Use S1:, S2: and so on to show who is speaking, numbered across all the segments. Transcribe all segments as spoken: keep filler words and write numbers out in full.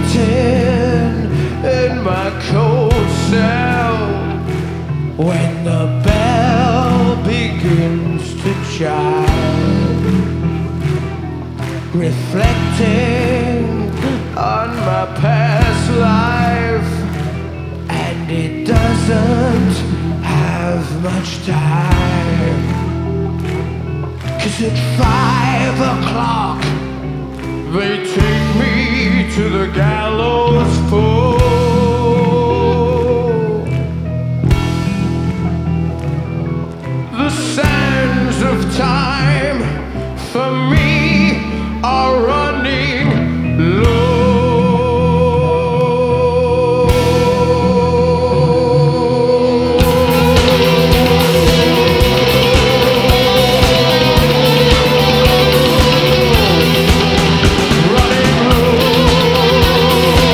S1: reflecting in my cold cell when the bell begins to chime, reflecting on my past life, and it doesn't have much time. 'Cause at five o'clock they take me to the gallows pole. The sands of time for me are running low. Running low.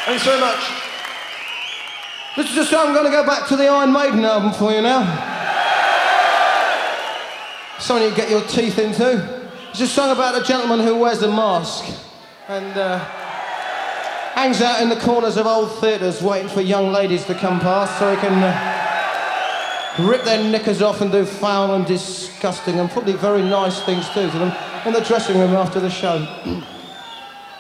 S2: Thanks very much.
S3: This is a song I'm going to go back to the Iron Maiden album for you now. Something you get your teeth into. It's a song about a gentleman who wears a mask and uh, hangs out in the corners of old theatres waiting for young ladies to come past so he can uh, rip their knickers off and do foul and disgusting and probably very nice things too to them in the dressing room after the show.